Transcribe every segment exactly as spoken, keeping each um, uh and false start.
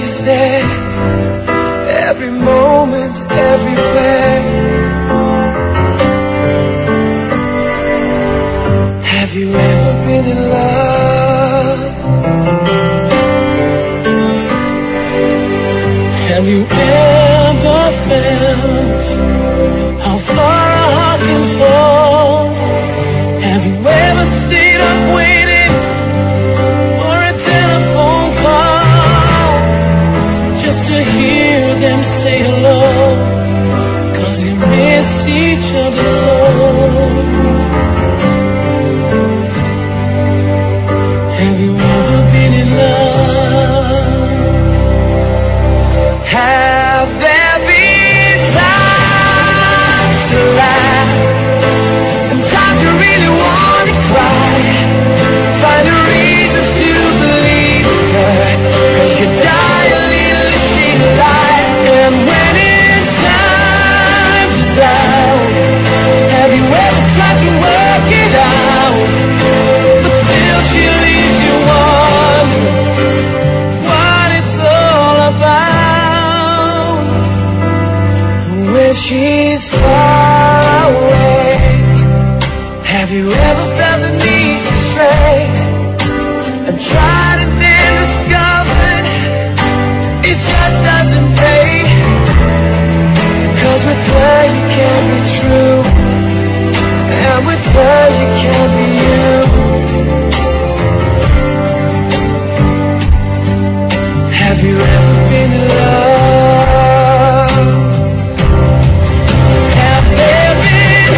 He's there, every moment, everywhere. Have you ever been in love? Have you ever felt how far a heart can fall? Have you ever stayed up waiting for a telephone call just to hear them say hello? 'Cause you miss each other so. Have you ever been in love? Have there been times to laugh and times you really want to cry? Finding reasons to believe her, 'cause you die a little if she lied. And when in times of doubt, have you ever tried to work it out? But still she leaves you wondering what it's all about. When she's far away, have you ever felt the need to stray and tried and then discovered it just doesn't pay? 'Cause with her you can't be true, and with her you can't be you. Have you ever been in love? Have there been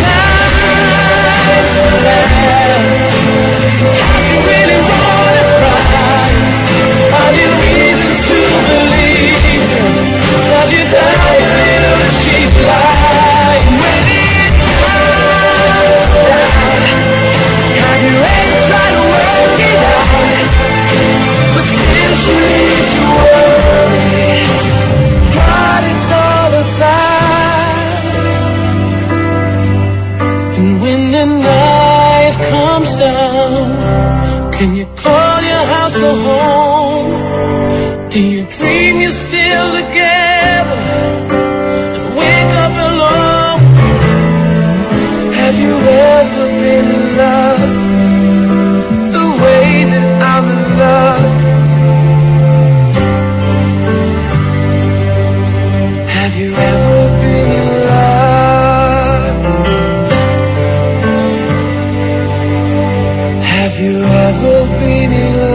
times to laugh, times you really wanna cry, finding reasons to believe her, 'cause you die a little if she lied. When it's times to die, have you ever tried to work it out? But still she leaves you wondering what it's all about. And when the night comes down, can you call your house a home? Do you dream you're still together and wake up alone? Have you ever been in love the way that I'm in love? Have you ever been in love? Have you ever been in love?